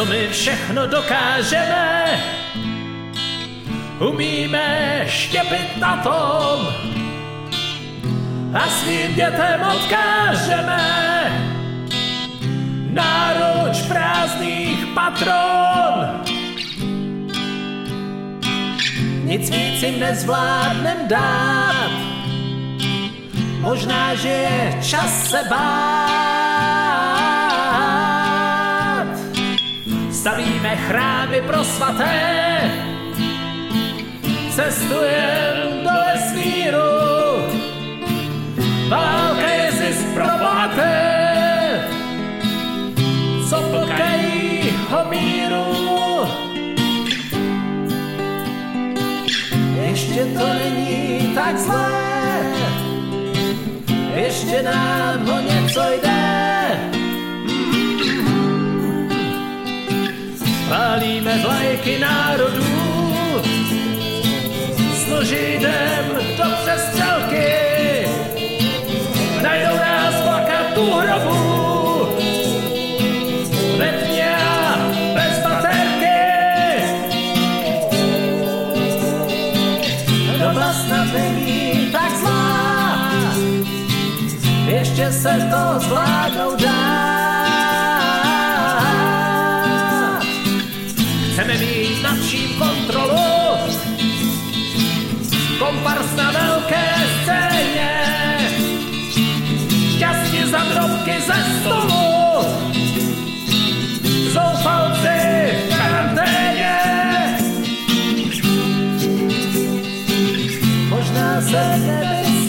co my všechno dokážeme. Umíme štěpit na tom a svým dětem odkážeme náruč prázdných patron. Nic víc jim nezvládnem dát, možná, že je čas se bát. Stavíme chrámy pro svaté, cestujem do vesmíru, válka je zisk pro bohaté, co plkají o míru. Ještě to není tak zlé, ještě nám o něco jde. Pálíme vlajky národů, s nožidem do přestřelky, najdou nás plakat u hrobu, ve tmě a bez baterky. Doba snad není tak zlá, ještě se to zvládnout dá. Chceme mít nad vším kontrolu, kompars na velké scéně, šťastně za drobky ze stolu, zoufalci v karanténě. Možná se nebys